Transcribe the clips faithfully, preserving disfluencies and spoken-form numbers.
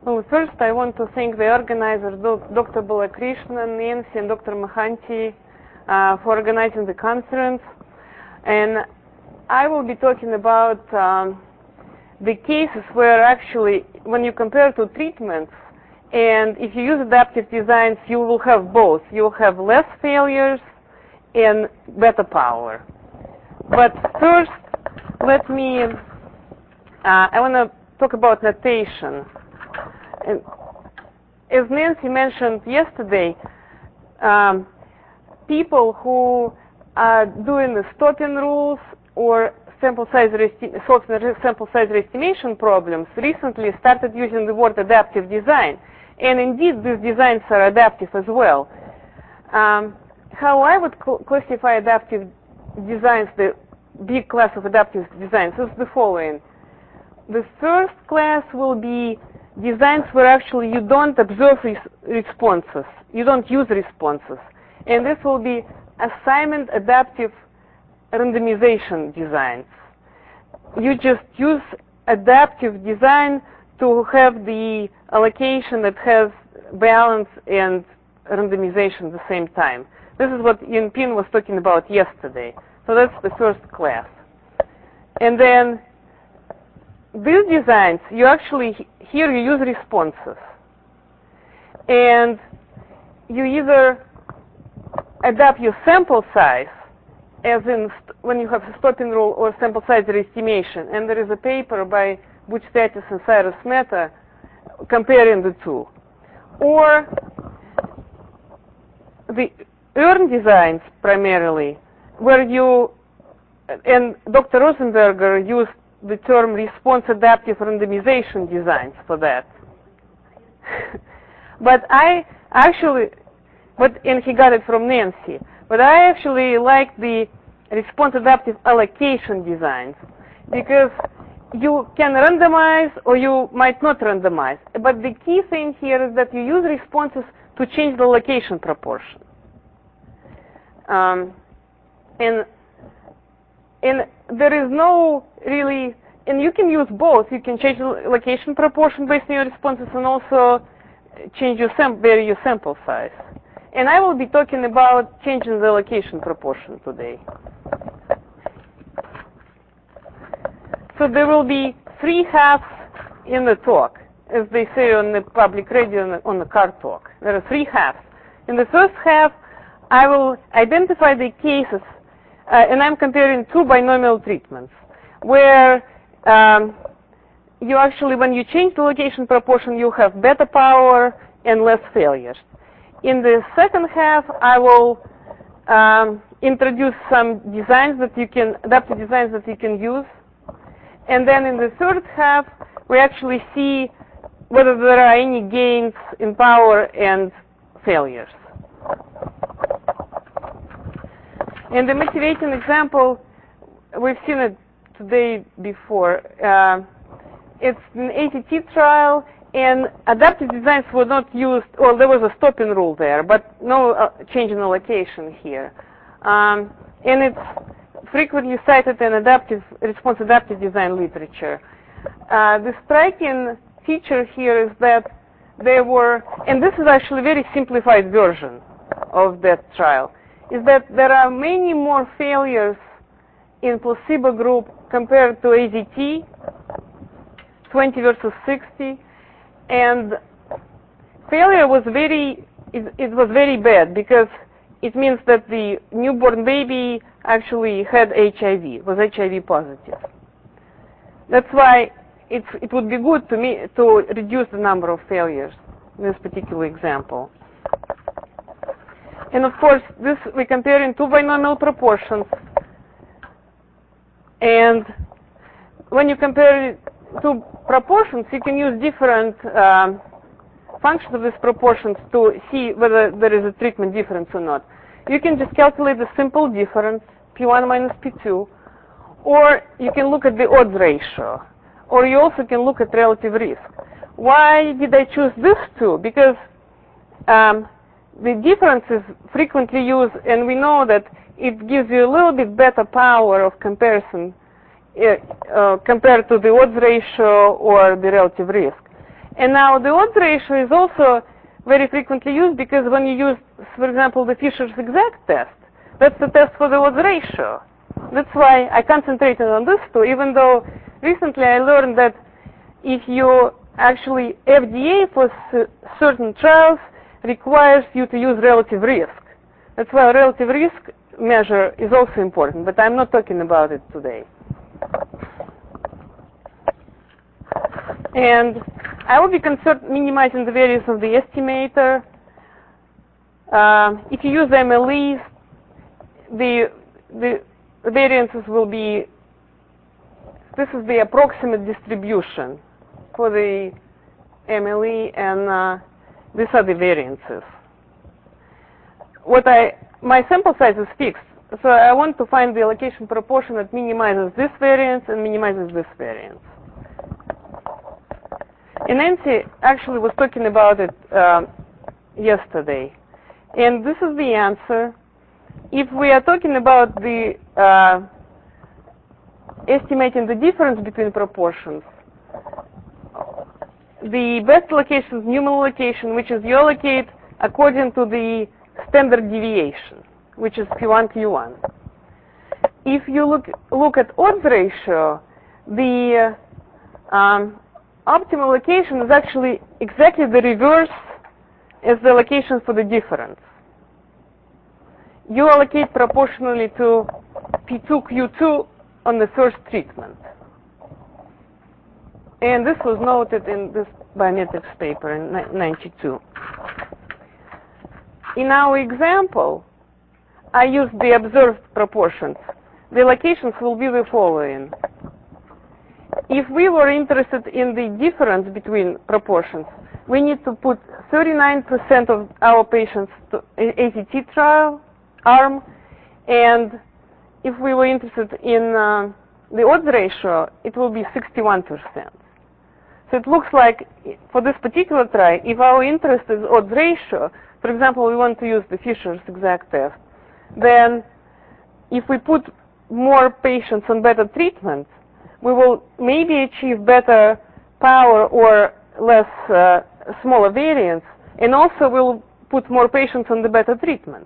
Well, first I want to thank the organizers, Doctor Balakrishnan, Nancy, and Doctor Mohanty, uh, for organizing the conference. And I will be talking about um, the cases where actually, when you compare two treatments, and if you use adaptive designs, you will have both. You will have less failures and better power. But first, let me, uh, I want to talk about notation. And as Nancy mentioned yesterday, um, people who are doing the stopping rules or sample size software sample size estimation problems recently started using the word adaptive design. And indeed, these designs are adaptive as well. Um, how I would cl classify adaptive designs, the big class of adaptive designs, is the following. The first class will be designs where actually you don't observe res responses, you don't use responses. And this will be assignment adaptive randomization designs. You just use adaptive design to have the allocation that has balance and randomization at the same time. This is what Yunpin was talking about yesterday. So that's the first class. And then these designs, you actually, here you use responses. And you either adapt your sample size, as in when you have a stopping rule or sample size estimation. And there is a paper by Buchstatis and Cyrus Mehta comparing the two. Or the earn designs primarily, where you, and Doctor Rosenberger used the term response adaptive randomization designs for that. But I actually, but and he got it from Nancy. But I actually like the response adaptive allocation designs because you can randomize or you might not randomize. But the key thing here is that you use responses to change the location proportion. Um, and and there is no really, and you can use both. You can change the location proportion based on your responses and also change your sam vary your sample size. And I will be talking about changing the location proportion today. So there will be three halves in the talk, as they say on the public radio, on the, on the car talk. There are three halves. In the first half, I will identify the cases, uh, and I'm comparing two binomial treatments, where um, you actually, when you change the location proportion, you have better power and less failures. In the second half, I will um, introduce some designs that you can, adaptive designs that you can use. And then in the third half, we actually see whether there are any gains in power and failures. And the motivating example, we've seen it today before. Uh, it's an A T T trial, and adaptive designs were not used, well, there was a stopping rule there, but no uh, change in allocation here. Um, and it's frequently cited in adaptive response adaptive design literature. Uh, the striking feature here is that there were, and this is actually a very simplified version of that trial, is that there are many more failures in placebo group compared to A Z T, twenty versus sixty, and failure was very, it, it was very bad because it means that the newborn baby actually had H I V, was H I V positive. That's why it's, it would be good to me to reduce the number of failures in this particular example. And of course, this we're comparing two binomial proportions. And when you compare two proportions, you can use different um, functions of these proportions to see whether there is a treatment difference or not. You can just calculate the simple difference, P one minus P two, or you can look at the odds ratio, or you also can look at relative risk. Why did I choose these two? Because um, the difference is frequently used, and we know that it gives you a little bit better power of comparison uh, uh, compared to the odds ratio or the relative risk. And now the odds ratio is also very frequently used because when you use, for example, the Fisher's exact test, that's the test for the odds ratio. That's why I concentrated on this two, even though recently I learned that if you actually, F D A for certain trials requires you to use relative risk. That's why a relative risk measure is also important, but I'm not talking about it today. And I will be concerned minimizing the variance of the estimator. Uh, if you use M L Es, the, the variances will be, this is the approximate distribution for the M L E, and uh, these are the variances. What I, my sample size is fixed, so I want to find the allocation proportion that minimizes this variance and minimizes this variance. And Nancy actually was talking about it uh, yesterday. And this is the answer. If we are talking about the uh, estimating the difference between proportions, the best allocation is Newman allocation, which is you allocate according to the standard deviation, which is P one, Q one. If you look look at odds ratio, the uh, um, optimal allocation is actually exactly the reverse as the allocation for the difference. You allocate proportionally to P two, Q two on the first treatment. And this was noted in this biometrics paper in ninety-two. In our example, I used the observed proportions. The allocations will be the following. If we were interested in the difference between proportions, we need to put thirty-nine percent of our patients to A T T trial arm, and if we were interested in uh, the odds ratio, it will be sixty-one percent. So it looks like for this particular trial, if our interest is odds ratio, for example, we want to use the Fisher's exact test, then if we put more patients on better treatment, we will maybe achieve better power or less uh, smaller variance, and also we'll put more patients on the better treatment.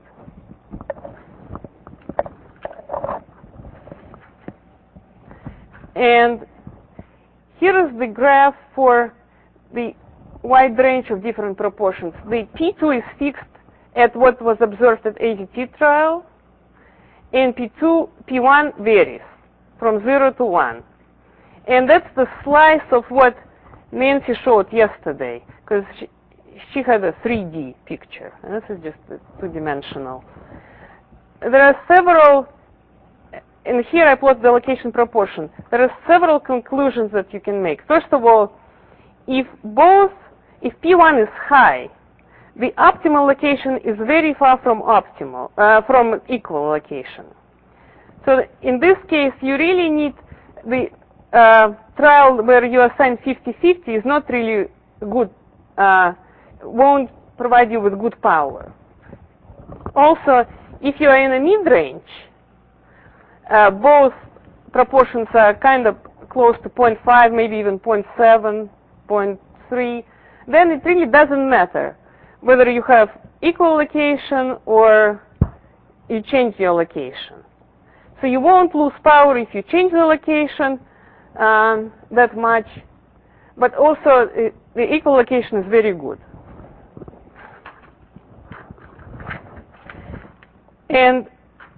And here is the graph for the wide range of different proportions. The P two is fixed at what was observed at A T T trial, and P two, P one varies from zero to one. And that's the slice of what Nancy showed yesterday, because she, she had a three D picture, and this is just two-dimensional. There are several, and here I plot the allocation proportion. There are several conclusions that you can make. First of all, if both, if P one is high, the optimal allocation is very far from optimal, uh, from equal allocation. So in this case, you really need the uh, trial where you assign fifty fifty is not really good, uh, won't provide you with good power. Also, if you are in a mid-range, uh, both proportions are kind of close to zero point five, maybe even zero point seven, zero point three, then it really doesn't matter whether you have equal allocation or you change the allocation. So you won't lose power if you change the allocation um, that much, but also uh, the equal allocation is very good. And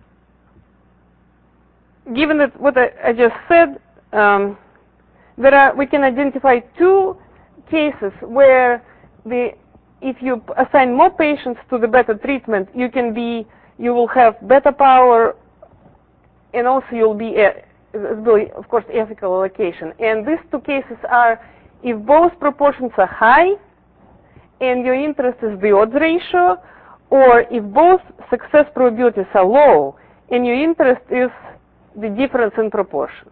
given that what I, I just said, um, there are, we can identify two cases where the if you assign more patients to the better treatment, you can be, you will have better power, and also you'll be, a, of course, ethical allocation. And these two cases are if both proportions are high, and your interest is the odds ratio, or if both success probabilities are low, and your interest is the difference in proportions.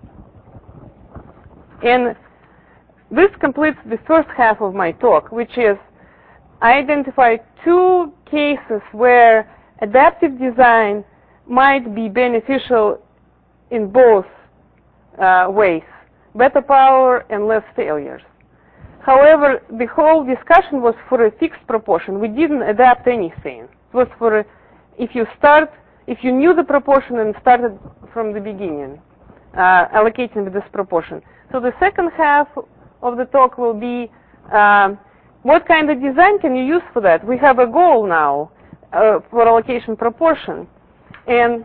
And this completes the first half of my talk, which is I identified two cases where adaptive design might be beneficial in both uh, ways, better power and less failures. However, the whole discussion was for a fixed proportion. We didn't adapt anything. It was for a, if you start, if you knew the proportion and started from the beginning, uh, allocating with this proportion. So the second half of the talk will be um, what kind of design can you use for that? We have a goal now uh, for allocation proportion. And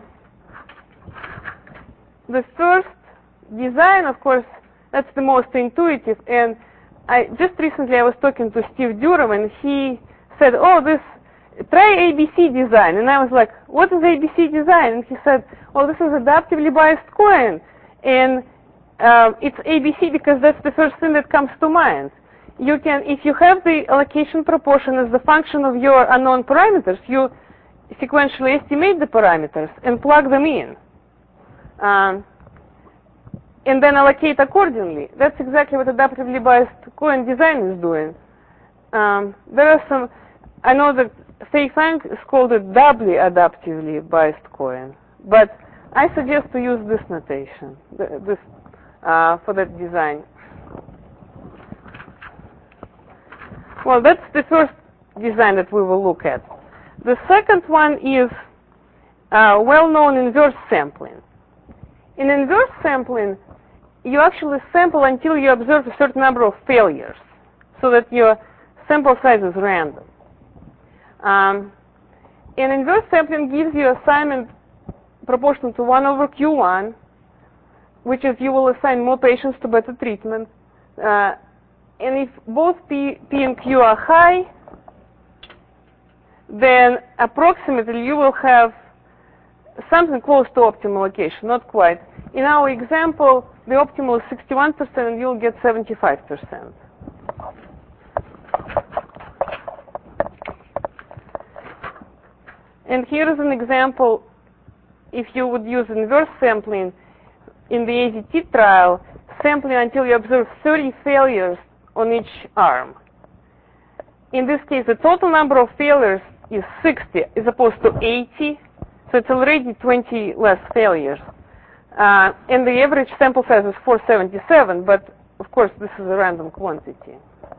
the first design, of course, that's the most intuitive. And I just recently I was talking to Steve Durham, and he said, "Oh, this try A B C design." And I was like, "What is A B C design?" And he said, "Well, this is adaptively biased coin, and uh, it's A B C because that's the first thing that comes to mind. You can, if you have the allocation proportion as the function of your unknown parameters, you sequentially estimate the parameters and plug them in." Um, and then allocate accordingly. That's exactly what adaptively biased coin design is doing. Um, there are some, I know that Fei Fang has called it doubly adaptively biased coin, but I suggest to use this notation this, uh, for that design. Well, that's the first design that we will look at. The second one is uh, well-known inverse sampling. In inverse sampling, you actually sample until you observe a certain number of failures, so that your sample size is random. Um, and inverse sampling gives you assignment proportional to one over Q one, which is you will assign more patients to better treatment. Uh, and if both P, P and Q are high, then approximately you will have something close to optimal allocation, not quite. In our example, the optimal is sixty-one percent and you'll get seventy-five percent. And here is an example if you would use inverse sampling in the A Z T trial, sampling until you observe thirty failures on each arm. In this case, the total number of failures is sixty as opposed to eighty, so it's already twenty less failures. Uh, and the average sample size is four seventy-seven, but of course this is a random quantity.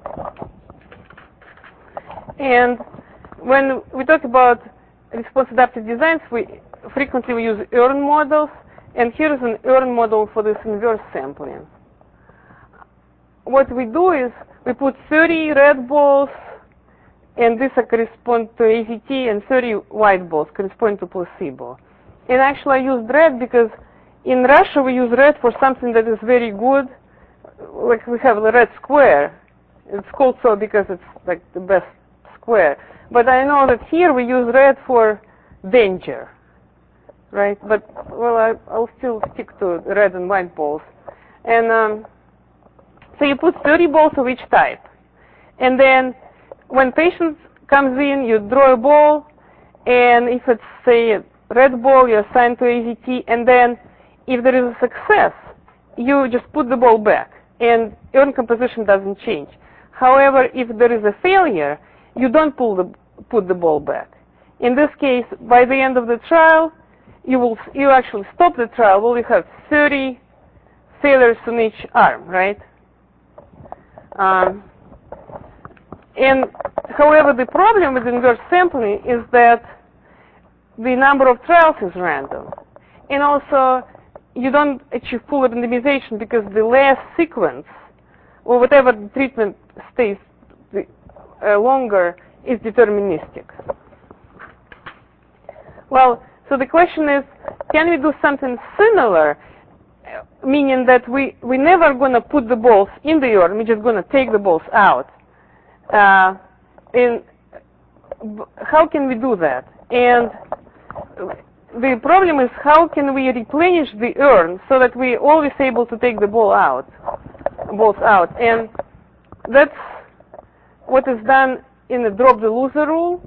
And when we talk about response adaptive designs, we frequently we use E A R N models, and here is an E A R N model for this inverse sampling. What we do is we put thirty red balls, and these correspond to A Z T, and thirty white balls correspond to placebo. And actually I used red because in Russia we use red for something that is very good, like we have the red square. It's called so because it's like the best square. But I know that here we use red for danger, right? But, well, I, I'll still stick to red and white balls. And um, so you put thirty balls of each type. And then when patient comes in, you draw a ball, and if it's, say, a red ball, you assign to A Z T, and then if there is a success, you just put the ball back, and E A R N composition doesn't change. However, if there is a failure, you don't pull the, put the ball back. In this case, by the end of the trial, you will you actually stop the trial. Well, you have thirty failures on each arm, right? Um, and however, the problem with inverse sampling is that the number of trials is random, and also you don't achieve full randomization because the last sequence, or whatever the treatment stays the, uh, longer, is deterministic. Well, so the question is, can we do something similar, meaning that we, we're never going to put the balls in the E A R N, we're just going to take the balls out. Uh, and how can we do that? And the problem is, how can we replenish the E A R N so that we're always able to take the ball out, balls out? And that's what is done in the drop the loser rule.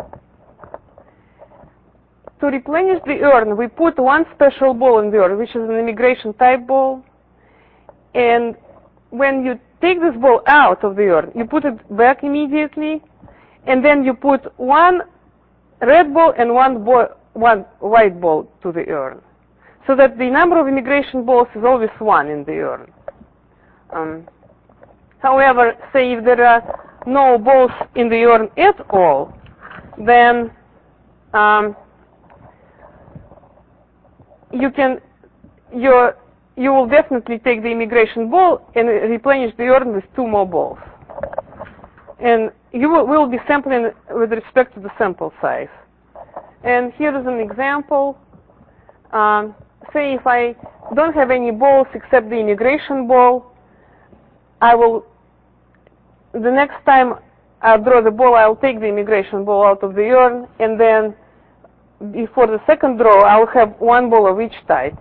To replenish the E A R N, we put one special ball in the E A R N, which is an immigration type ball. And when you take this ball out of the E A R N, you put it back immediately, and then you put one red ball and one, ball, one white ball to the E A R N, so that the number of immigration balls is always one in the E A R N. Um, However, say if there are no balls in the urn at all, then um, you can your you will definitely take the immigration ball and replenish the urn with two more balls. And you will, will be sampling with respect to the sample size. And here is an example. Um, say if I don't have any balls except the immigration ball, I will, the next time I draw the ball, I'll take the immigration ball out of the urn, and then before the second draw, I'll have one ball of each type.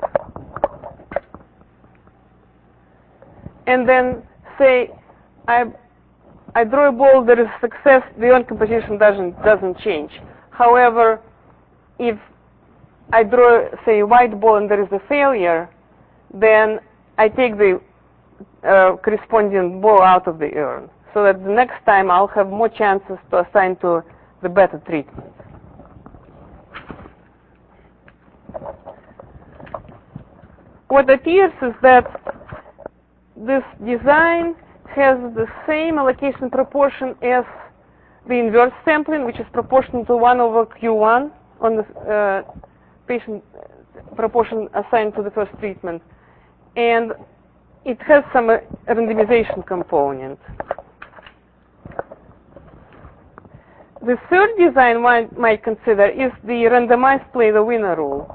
And then say I I draw a ball, there is success, the urn composition doesn't doesn't change. However, if I draw, say, a white ball and there is a failure, then I take the uh, corresponding ball out of the urn, so that the next time I'll have more chances to assign to the better treatment. What appears is that this design has the same allocation proportion as the inverse sampling, which is proportional to one over Q one on the uh, patient proportion assigned to the first treatment. And it has some uh, randomization component. The third design one might consider is the randomized play the winner rule.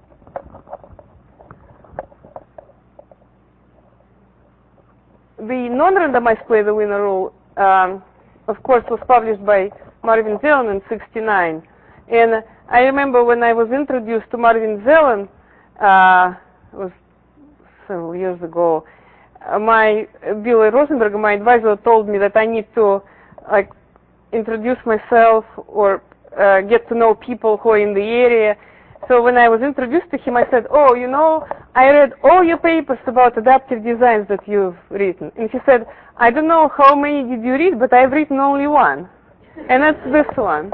The non-randomized play the winner rule, um, of course, was published by Marvin Zelen in sixty-nine. And I remember when I was introduced to Marvin Zelen, uh, it was several years ago, uh, my Billy Rosenberg, my advisor, told me that I need to like introduce myself or uh, get to know people who are in the area. So when I was introduced to him, I said, oh, you know, I read all your papers about adaptive designs that you've written. And he said, I don't know how many did you read, but I've written only one. And that's this one.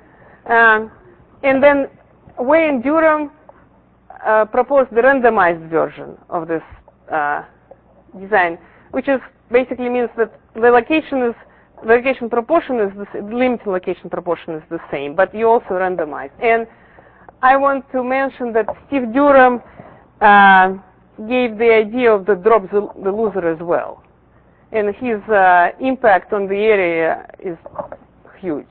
Um, and then Wayne Durham uh, proposed the randomized version of this uh, design, which is basically means that the location is, the location proportion is, the limiting location proportion is the same, but you also randomize. And I want to mention that Steve Durham uh, gave the idea of the drop the, the loser as well. And his uh, impact on the area is huge.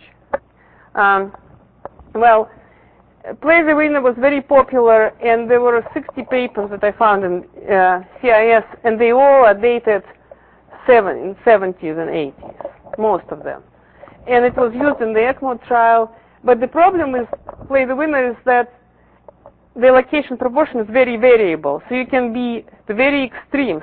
Um, well, Play the Winner was very popular, and there were sixty papers that I found in uh, C I S, and they all are dated seven, in seventies and eighties, most of them. And it was used in the ECMO trial. But the problem with Play the Winner is that the allocation proportion is very variable. So you can be the very extremes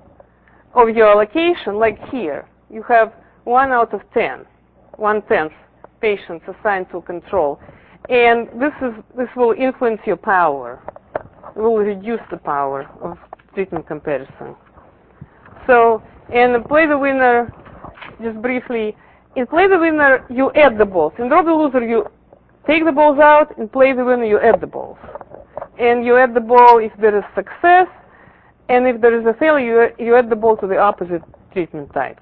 of your allocation, like here. You have one out of ten, one-tenth patients assigned to control. And this is this will influence your power. It will reduce the power of treatment comparison. So, in Play the Winner, just briefly, in Play the Winner, you add the balls. In Drop the Loser, you take the balls out. In Play the Winner, you add the balls. And you add the ball if there is success, and if there is a failure, you, you add the ball to the opposite treatment type.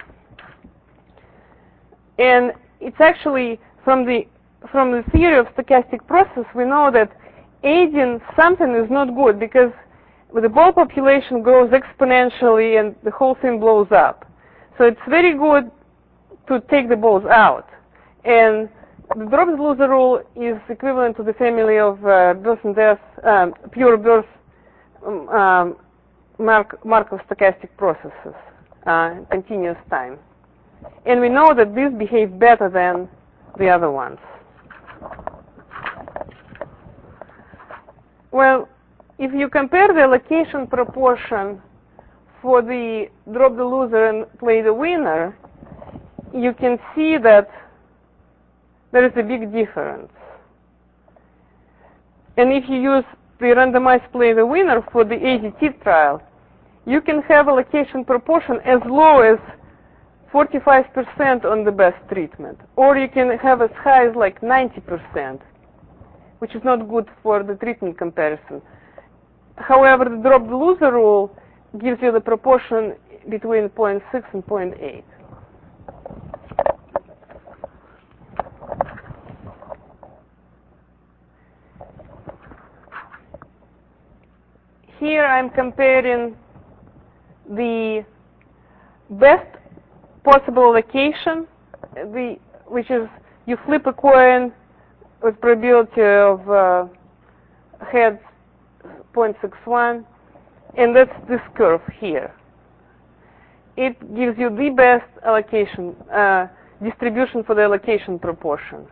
And it's actually, from the, from the theory of stochastic process, we know that adding something is not good, because the ball population grows exponentially and the whole thing blows up. So it's very good to take the balls out. And the drop the loser rule is equivalent to the family of uh, birth and death, um, pure birth um, um, mark, Markov stochastic processes, uh, continuous time. And we know that these behave better than the other ones. Well, if you compare the allocation proportion for the drop the loser and play the winner, you can see that there is a big difference. And if you use the randomized play the winner for the A D T trial, you can have allocation proportion as low as forty-five percent on the best treatment. Or you can have as high as like ninety percent, which is not good for the treatment comparison. However, the drop the loser rule gives you the proportion between zero point six and zero point eight. Here I'm comparing the best possible location, the, which is you flip a coin with probability of uh, heads zero point six one, and that's this curve here. It gives you the best allocation, uh, distribution for the allocation proportion.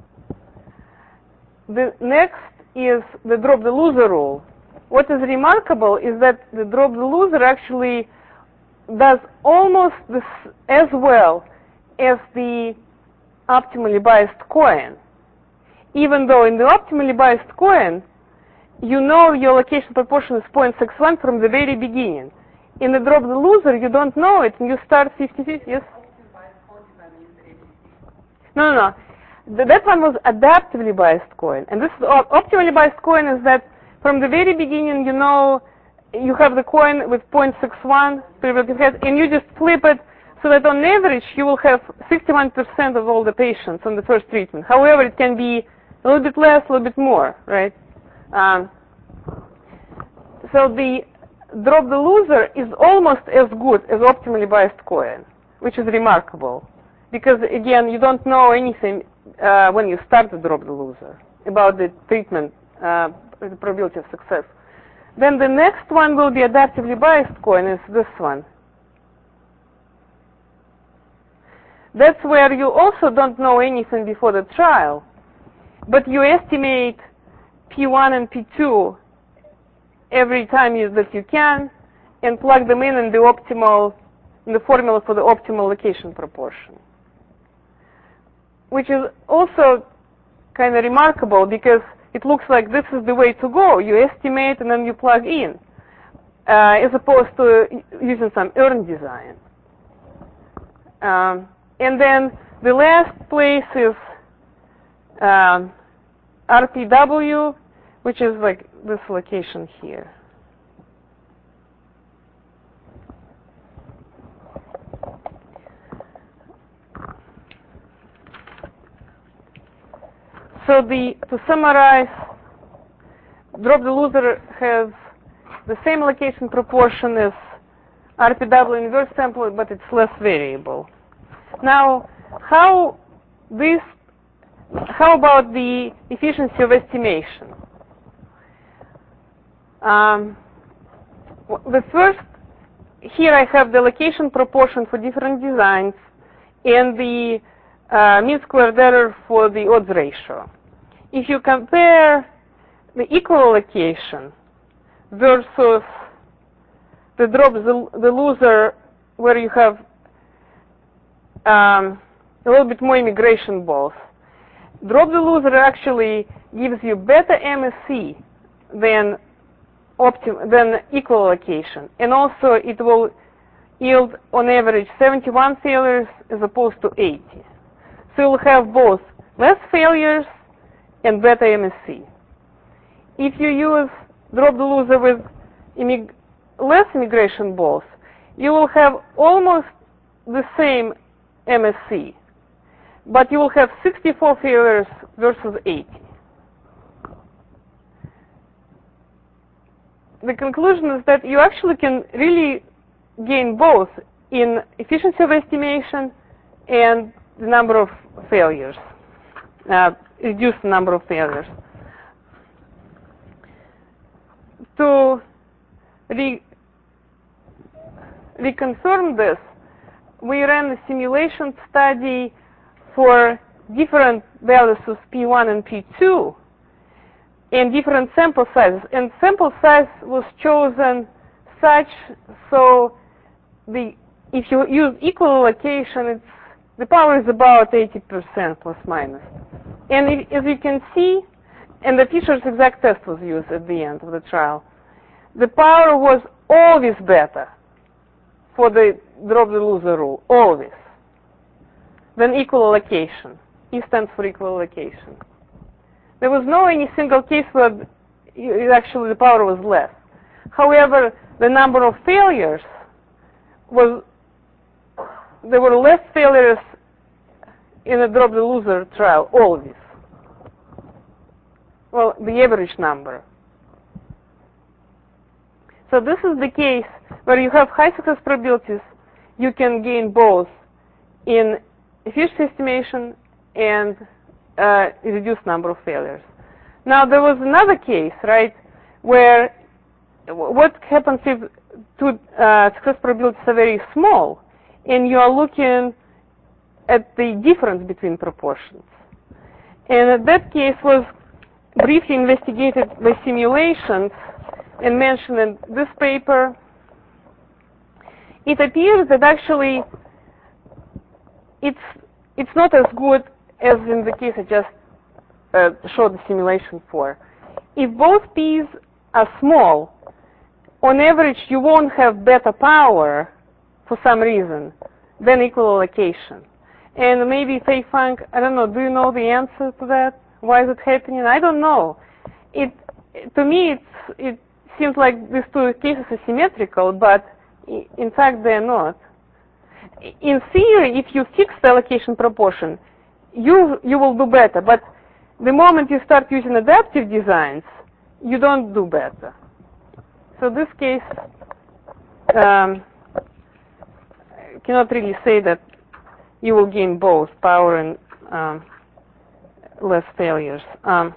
The next is the drop the loser rule. What is remarkable is that the drop the loser actually does almost this as well as the optimally biased coin. Even though in the optimally biased coin, you know your allocation proportion is zero point six one from the very beginning. In the drop the loser, you don't know it, and you start fifty fifty. Yes? No, no, no. That one was adaptively biased coin. And this optimally biased coin is that from the very beginning, you know, you have the coin with zero point six one probability head, and you just flip it so that on average, you will have sixty-one percent of all the patients on the first treatment. However, it can be a little bit less, a little bit more, right? Um, so the drop the loser is almost as good as optimally biased coin, which is remarkable. Because, again, you don't know anything uh, when you start to drop the loser about the treatment, uh, the probability of success. Then the next one will be adaptively biased coin, is this one. That's where you also don't know anything before the trial, but you estimate P one and P two every time you, that you can, and plug them in in the optimal, in the formula for the optimal location proportion. Which is also kind of remarkable because it looks like this is the way to go. You estimate and then you plug in, uh, as opposed to using some earned design. Um, and then the last place is um, R P W, which is like this location here. So the, to summarize, drop the loser has the same allocation proportion as R P W inverse sample, but it's less variable. Now, how this, how about the efficiency of estimation? Um, the first, here I have the allocation proportion for different designs and the uh, mean squared error for the odds ratio. If you compare the equal allocation versus the drop the, the loser, where you have um, a little bit more immigration balls, drop the loser actually gives you better M S C than optim than equal allocation, and also it will yield on average seventy-one failures as opposed to eighty. So you'll have both less failures and better M S C. If you use drop the loser with immig less immigration balls, you will have almost the same M S C, but you will have sixty-four failures versus eighty. The conclusion is that you actually can really gain both in efficiency of estimation and the number of failures, uh, reduce the number of failures. To re reconfirm this, we ran a simulation study for different values of P one and P two and different sample sizes. And sample size was chosen such so the if you use equal allocation, it's the power is about eighty percent plus minus. And if, as you can see, and the Fisher's exact test was used at the end of the trial, the power was always better for the drop the loser rule, always, than equal allocation. E stands for equal allocation. There was no any single case where actually the power was less. However, the number of failures was there were less failures in a drop the loser trial, always. Well, the average number. So this is the case where you have high success probabilities. You can gain both in efficiency estimation and uh, reduced number of failures. Now there was another case, right, where what happens if two uh, success probabilities are very small, and you are looking at the difference between proportions. And that case was briefly investigated by simulations and mentioned in this paper. It appears that actually it's it's not as good as in the case I just uh, showed the simulation for. If both p's are small, on average you won't have better power for some reason than equal allocation. And maybe Fei Fang, I don't know, do you know the answer to that? Why is it happening? I don't know. It to me it's it seems like these two cases are symmetrical, but in fact they're not. In theory, if you fix the allocation proportion, you you will do better. But the moment you start using adaptive designs, you don't do better. So this case um, cannot really say that you will gain both power and um, less failures. Um,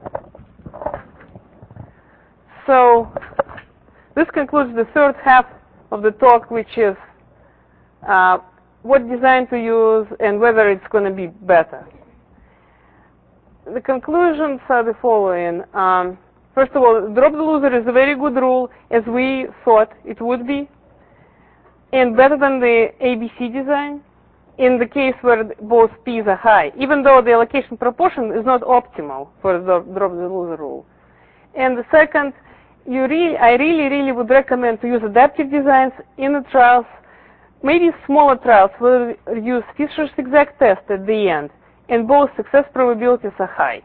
so this concludes the third half of the talk, which is uh, what design to use and whether it's going to be better. The conclusions are the following. Um, first of all, drop the loser is a very good rule, as we thought it would be, and better than the A B C design in the case where both p's are high, even though the allocation proportion is not optimal for the drop the loser rule. And the second, you really, I really, really would recommend to use adaptive designs in the trials. Maybe smaller trials will use Fisher's exact test at the end, and both success probabilities are high.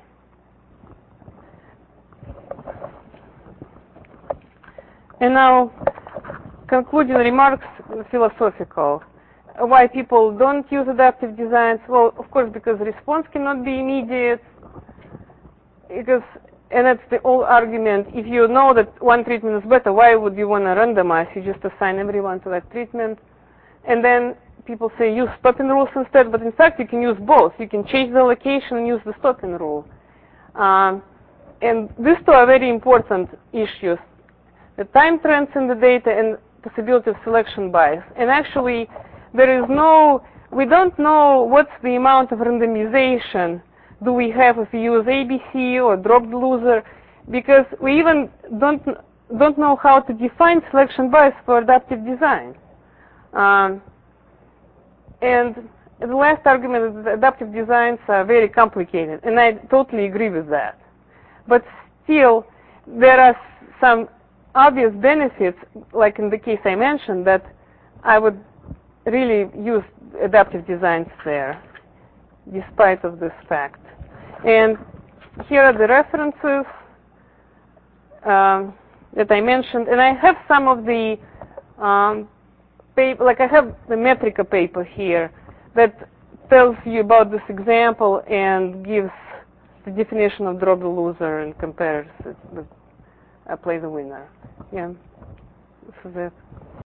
And now, concluding remarks, philosophical. Why people don't use adaptive designs? Well, of course, because response cannot be immediate. Because, and that's the old argument. If you know that one treatment is better, why would you want to randomize? You just assign everyone to that treatment. And then people say use stopping rules instead, but in fact you can use both. You can change the allocation and use the stopping rule. Um, and these two are very important issues. The time trends in the data and possibility of selection bias. And actually, there is no, we don't know what's the amount of randomization do we have if we use A B C or drop the loser, because we even don't, don't know how to define selection bias for adaptive design. Um, and the last argument is that adaptive designs are very complicated, and I totally agree with that. But still, there are some obvious benefits, like in the case I mentioned, that I would really use adaptive designs there, despite of this fact. And here are the references um, that I mentioned, and I have some of the um, paper, like I have the Metrica paper here that tells you about this example and gives the definition of drop the loser and compares it with uh, play the winner. Yeah, this is it.